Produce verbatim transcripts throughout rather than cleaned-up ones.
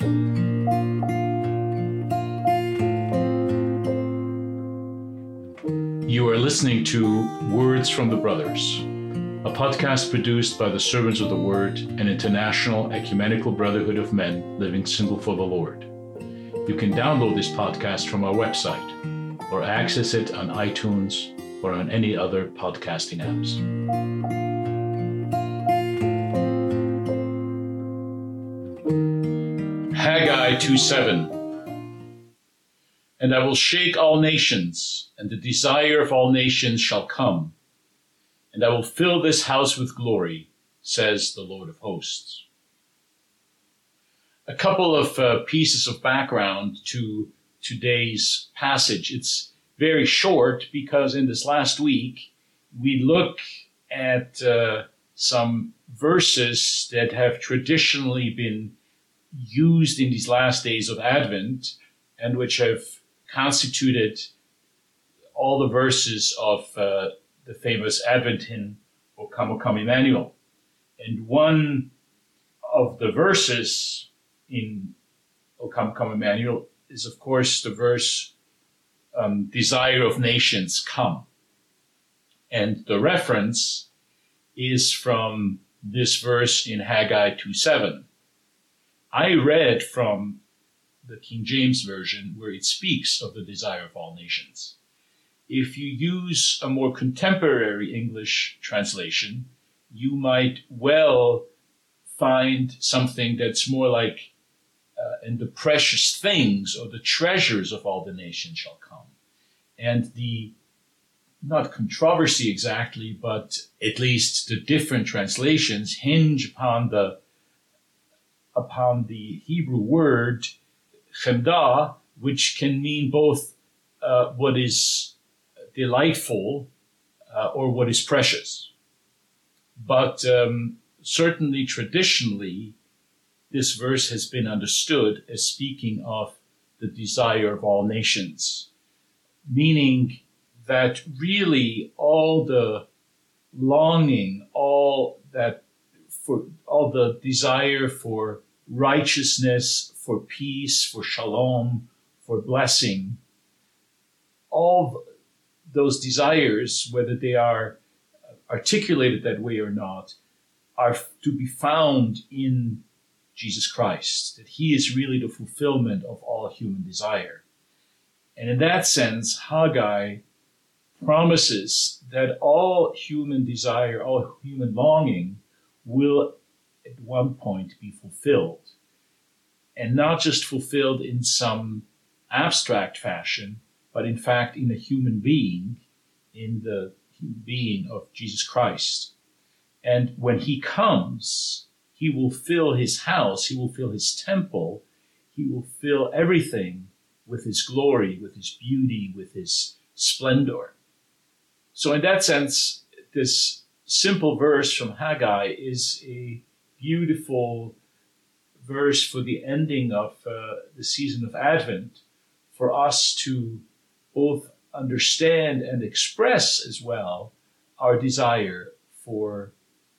You are listening to Words from the Brothers, a podcast produced by the Servants of the Word, an international ecumenical brotherhood of men living single for the Lord. You can download this podcast from our website or access it on iTunes or on any other podcasting apps. Haggai two seven. And I will shake all nations, and the desire of all nations shall come. And I will fill this house with glory, says the Lord of hosts. A couple of uh, pieces of background to today's passage. It's very short because in this last week, we look at uh, some verses that have traditionally been used in these last days of Advent and which have constituted all the verses of uh, the famous Advent hymn, O Come, O Come, Emmanuel. And one of the verses in O Come, Come, Emmanuel is, of course, the verse, um, Desire of Nations, Come. And the reference is from this verse in Haggai two seven. I read from the King James Version, where it speaks of the desire of all nations. If you use a more contemporary English translation, you might well find something that's more like, uh, and the precious things or the treasures of all the nations shall come. And the, not controversy exactly, but at least the different translations hinge upon the, upon the Hebrew word chemdah, which can mean both uh, what is delightful uh, or what is precious. But um, certainly traditionally, this verse has been understood as speaking of the desire of all nations, meaning that really all the longing, all that for all the desire for righteousness, for peace, for shalom, for blessing, all those desires, whether they are articulated that way or not, are to be found in Jesus Christ, that he is really the fulfillment of all human desire. And in that sense, Haggai promises that all human desire, all human longing will at one point be fulfilled. And not just fulfilled in some abstract fashion, but in fact in a human being, in the human being of Jesus Christ. And when he comes, he will fill his house, he will fill his temple, he will fill everything with his glory, with his beauty, with his splendor. So in that sense, this simple verse from Haggai is a beautiful verse for the ending of uh, the season of Advent, for us to both understand and express as well our desire for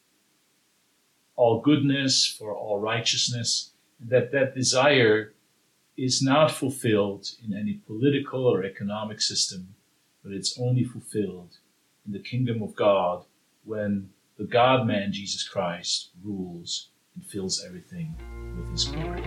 all goodness, for all righteousness, and that that desire is not fulfilled in any political or economic system, but it's only fulfilled in the kingdom of God when the God-man Jesus Christ rules and fills everything with his glory.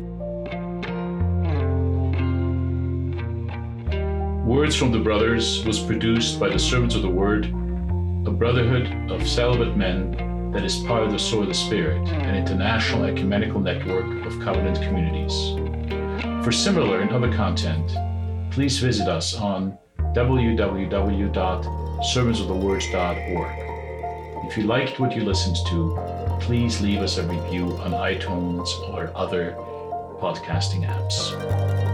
Words from the Brothers was produced by the Servants of the Word, a brotherhood of celibate men that is part of the Sword of the Spirit, an international ecumenical network of covenant communities. For similar and other content, please visit us on w w w dot servants of the words dot org. If you liked what you listened to, please leave us a review on iTunes or other podcasting apps.